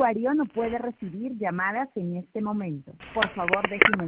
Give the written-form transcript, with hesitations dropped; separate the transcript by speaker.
Speaker 1: usuario no puede recibir llamadas en este momento. Por favor, deje un